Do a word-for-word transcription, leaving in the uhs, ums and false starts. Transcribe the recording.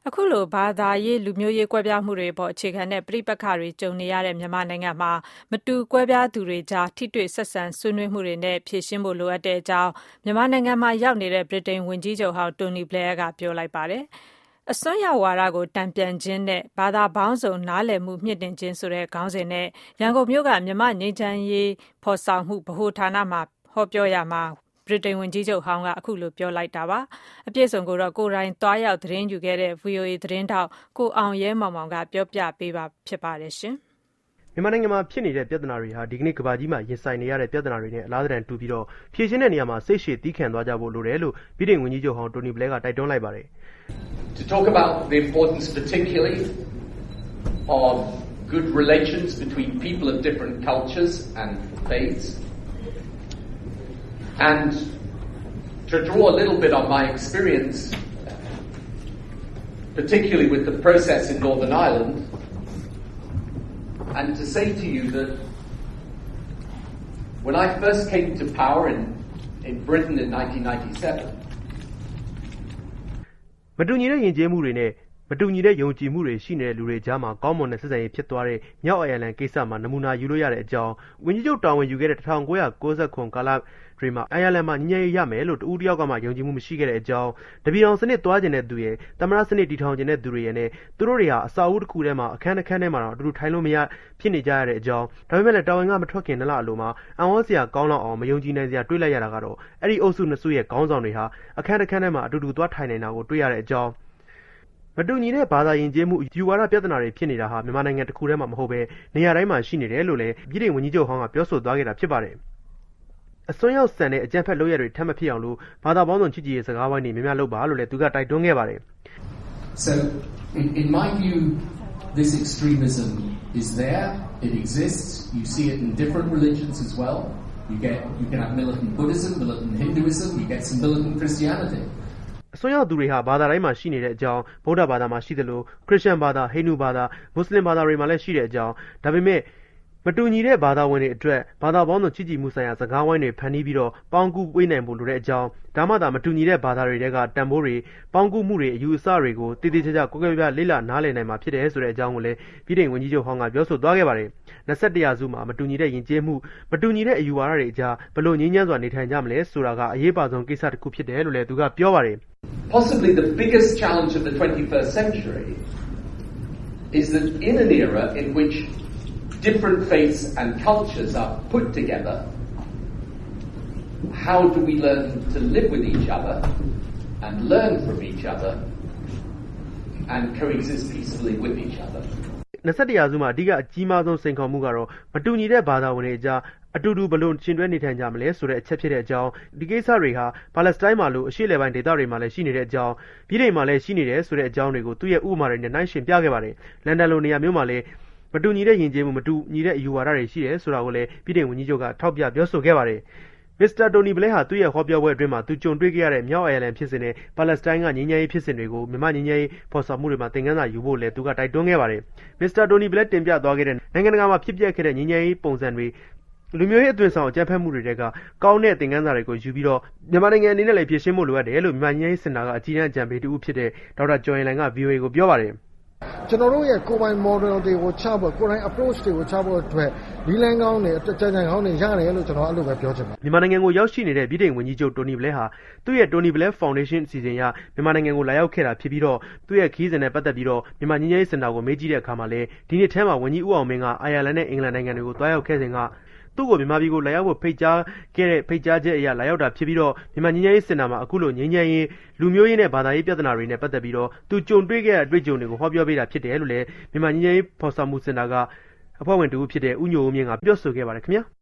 အခုလိုဘာသာရေးလူမျိုးရေးကွဲပြားမှုတွေပေါ်အခြေခံတဲ့ပြိပက္ခတွေကြုံနေရတဲ့မြန်မာနိုင်ငံမှာမတူကွဲပြားသူတွေကြားထိတွေ့ဆက်ဆံဆွေးနွေးမှုတွေနဲ့ဖြေရှင်းဖို့လိုအပ်တဲ့အကြောင်းမြန်မာနိုင်ငံမှာရောက်နေတဲ့ဗြိတိန်ဝန်ကြီးချုပ်ဟောင်းတိုနီဘလက်ယာကပြောလိုက်ပါတယ်။အစွန်းရောက်ဝါဒကိုတံပြန်ခြင်းနဲ့ဘာသာပေါင်းစုံနားလည်မှုမြင့်တင်ခြင်းဆိုတဲ့ခေါင်းစဉ်နဲ့ရန်ကုန်မြို့ကမြန်မာငြိမ်းချမ်းရေးဖော်ဆောင်မှုဗဟိုဌာနမှာဟောပြောရမှာဗြိတိန်ဝန်ကြီးချုပ်ဟောင်းကအခုလိုပြောလိုက်တာပါ။အပြည့်စုံကိုတော့ကိုယ်တိုင်သွားရောက်သတင်းယူခဲ့တဲ့ ဗွီအိုအေ သတင်းတောက်ကိုအောင်ရဲမောင်မောင်ကပြောပြပေးပါဖြစ်ပါတယ်ရှင်။မြန်မာနိုင်ငံမှာဖြစ်နေတဲ့ပြဿနာတွေဟာဒီကနေ့ကမ္ဘာကြီးမှာရင်ဆိုင်နေရတဲ့ပြဿနာတွေနဲ့အလားတန်တူပြီးတော့ဖြေရှင်းတဲ့နေရာမှာစိတ်ရှည်သီးခံသွားကြဖို့လိုတယ်လို့ဗြိတိန်ဝန်ကြီးချုပ်ဟောင်းတိုနီဘလက်ယာကတိုက်တွန်းလိုက်ပါတယ်။ To talk about the importance particularly of good relations between people of different cultures and faiths and to draw a little bit on my experience, particularly with the process in Northern Ireland, and to say to you that when I first came to power in, in Britain in nineteen ninety-seven, မတူညီတဲ့ယဉ်ကျေးမှုတွေနဲ့မတူညီတဲ့ယုံကြည်မှုတွေရှိနေတဲ့လူတွေကြားမှာကောင်းမွန်တဲ့ဆက်ဆံရေးဖြစ်သွားတဲ့မြောက်အိုင်ယာလန်ကိစ္စမှာနမူနာယူလို့ရတဲ့အကြောင်းဝန်ကြီးချုပ်တာဝန်ယူခဲ့တဲ့၁၉၉၇ကာလတွေမှာအိုင်ယာလန်မှာညဉ့်ညည်ရမယ်လို့တဦးတယောက်ကမှယုံကြည်မှုမရှိခဲ့တဲ့အကြောင်းတပြည်တော်စနစ်သွားကျင်တဲ့သူရဲ့သမရစနစ်တည်ထောင်ကျင်တဲ့သူတွေရဲ့နဲ့သူတို့တွေဟာအစာအုပ်တစ်ခုထဲမှာအခန်းတစ်ခန်းထဲမှာတော့အတူတူထိုင်လို့မရဖြစ်နေကြရတဲ့အကြောင်းဒါပေမဲ့လည်းတာဝန်ကမထွက်ခင်နလအလိုမှာအံ့ဩစရာကောင်းလောက်အောင်မယုံကြည်နိုင်စရာတွေးလိုက်ရတာကတော့အဲ့ဒီအုပ်စုနှစ်စုရဲ့ခေါင်းဆောင်တွေဟာအခန်းတစ်ခန်းထဲမှာအတူတူသွားထိုင်နေတာကိုတွေးရတဲ့အကြောင်းမတူညီတဲ့ဘာသာယဉ်ကျေးမှုယူဝါဒပြဿနာတွေဖြစ်နေတာဟာမြန်မာနိုင်ငံတစ်ခုထဲမှာမဟုတ်ဘဲနေရာတိုင်းမှာရှိနေတယ်လို့လည်းပြည်ထောင်ဝန်ကြီးချုပ်ဟောင်းကပြောဆိုသွားခဲ့တာဖြစ်ပါတယ်။အစွန်းရောက်ဆန်တဲ့အကြမ်းဖက်လုပ်ရတွေထပ်မဖြစ်အောင်လို့ဘာသာပေါင်းစုံချစ်ကြည်ရေးစကားဝိုင်းတွေများများလုပ်ပါလို့လည်းသူကတိုက်တွန်းခဲ့ပါတယ်။ So in, in my view this extremism is there, it exists, you see it in different religions as well. You get you can have militant Buddhism, militant Hinduism, you get some militant Christianity. အစွန်းရောက်သူတွေဟာဘာသာတိုင်းမှာရှိနေတဲ့အကြောင်းဗုဒ္ဓဘာသာမှာရှိသလိုခရစ်ယာန်ဘာသာဟိန္ဒူဘာသာမွတ်စလင်ဘာသာတွေမှာလည်းရှိတဲ့အကြောင်းဒါပေမဲ့မတူညီတဲ့ဘာသာဝင်တွေအတွက်ဘာသာပေါင်းစုံချစ်ကြည်မှုဆိုင်ရာစကားဝိုင်းတွေဖန်တီးပြီးတော့ပေါင်းကူးပေးနိုင်ဖို့လိုတဲ့အကြောင်းဒါမှသာမတူညီတဲ့ဘာသာတွေတဲကတန်ဖိုးတွေပေါင်းကူးမှုတွေအယူအဆတွေကိုတည်တည်ချာချာကိုယ်ကိုယ်ပြလေ့လာနားလည်နိုင်မှာဖြစ်တယ်ဆိုတဲ့အကြောင်းကိုလည်းပြည်ထောင်ဝန်ကြီးချုပ်ဟောင်းကပြောဆိုသွားခဲ့ပါတယ်။၂၁ရာစုမှာမတူညီတဲ့ယဉ်ကျေးမှုမတူညီတဲ့အယူဝါဒတွေအကြားဘလို့ငြင်းညမ်းစွာနေထိုင်ကြမလဲဆိုတာကအရေးပါဆုံးကိစ္စတစ်ခုဖြစ်တယ်လို့လည်းသူကပြောပါတယ်။ Possibly the biggest challenge of the twenty-first century is that in an era in which different faiths and cultures are put together, how do we learn to live with each other and learn from each other and coexist peacefully with each other? ၂၁ရာစုမှာအဓိကအကြီးမားဆုံးစိန်ခေါ်မှုကတော့မတူညီတဲ့ဘာသာဝင်တွေအကြားအတူတူဘလို့ရှင်တွဲနေထိုင်ကြမလဲဆိုတဲ့အချက်ဖြစ်တဲ့အကြောင်းဒီကိစ္စတွေဟာပါလက်စတိုင်းမှာလို့အရှေ့လယ်ပိုင်းဒေသတွေမှာလည်းရှိနေတဲ့အကြောင်းပြည်ထောင်မှာလည်းရှိနေတယ်ဆိုတဲ့အကြောင်းတွေကိုသူ့ရဲ့ဥပမာတွေနဲ့နှိုင်းယှဉ်ပြခဲ့ပါတယ်လန်ဒန်လိုနေရာမျိုးမှာလည်းမတူညီတဲ့ယဉ်ကျေးမှုမတူညီတဲ့အယူဝါဒတွေရှိတယ်ဆိုတာကိုလည်းပြည်ထောင်ဝန်ကြီးချုပ်ကထောက်ပြပြောဆိုခဲ့ပါတယ်မစ္စတာတိုနီဘလက်ဟာသူ့ရဲ့ဟောပြောပွဲအတွင်းမှာသူကြုံတွေ့ခဲ့ရတဲ့မြောက်အိုင်ယာလန်ဖြစ်စဉ်နဲ့ပါလက်စတိုင်းကငြိမ်းချမ်းရေးဖြစ်စဉ်တွေကိုမြန်မာငြိမ်းချမ်းရေးဖော်ဆောင်မှုတွေမှာသင်ခန်းစာယူဖို့လည်းသူကတိုက်တွန်းခဲ့ပါတယ်မစ္စတာတိုနီဘလက်တင်ပြသွားခဲ့တဲ့နိုင်ငံတကာမှာဖြစ်ပျက်ခဲ့တဲ့ငြိမ်းချမ်းရေးပုံစံတွေလူမျိုးရေးအသွင်ဆောင်အကြမ်းဖက်မှုတွေကကောင်းတဲ့သင်ခန်းစာတွေကိုယူပြီးတော့မြန်မာနိုင်ငံအနေနဲ့လည်းဖြည့်ရှင်းဖို့လိုအပ်တယ်လို့မြန်မာငြိမ်းချမ်းရေးစင်တာကအကြီးအကဲအကြံပေးတူဖြစ်တဲ့ဒေါက်တာကျော်ရင်လိုင်က ဗွီအိုအေ ကိုပြောပါတယ်ကျွန်တော်တို့ရဲ့ကိုယ်ပိုင် model တွေကိုချဖို့ကိုယ်တိုင် approach တွေကိုချဖို့အတွက်ဒီလမ်းကောင်းတွေအကြံဉာဏ်ကောင်းတွေရတယ်လို့ကျွန်တော်အဲ့လိုပဲပြောချင်ပါတယ်မြန်မာနိုင်ငံကိုရောက်ရှိနေတဲ့ပြည်ထောင်ဝန်ကြီးချုပ်တိုနီဘလက်ဟာသူ့ရဲ့တိုနီဘလက် Foundation အစီအစဉ်အရမြန်မာနိုင်ငံကိုလာရောက်ခဲ့တာဖြစ်ပြီးတော့သူ့ရဲ့ခီးစဉ်နဲ့ပတ်သက်ပြီးတော့မြန်မာငြိမ်းချမ်းရေးစင်တာကိုမေးကြည့်တဲ့အခါမှာလည်းဒီနေ့ထဲမှာဝန်ကြီးဦးအောင်မင်းကအိုင်ယာလန်နဲ့အင်္ဂလန်နိုင်ငံတွေကိုတွားရောက်ခဲ့စဉ်ကသူ့ကိုမြန်မာပြည်ကိုလာရောက်ဖို့ဖိတ်ကြားခဲ့တဲ့ဖိတ်ကြားချက်အရလာရောက်တာဖြစ်ပြီးတော့မြန်မာငြိမ်းချမ်းရေးစင်တာမှာအခုလိုငြိမ်းချမ်းရေးလူမျိုးရေးနဲ့ဘာသာရေးပြဿနာတွေနဲ့ပတ်သက်ပြီးတော့သူကြုံတွေ့ခဲ့တဲ့အတွေ့အကြုံတွေကိုဟောပြောပေးတာဖြစ်တယ်လို့လည်းမြန်မာငြိမ်းချမ်းရေးဖော်ဆောင်မှုစင်တာကအဖွဲ့ဝင်တူဖြစ်တဲ့ဦးညိုဦးမြင့်ကပြောဆိုခဲ့ပါတယ်ခင်ဗျာ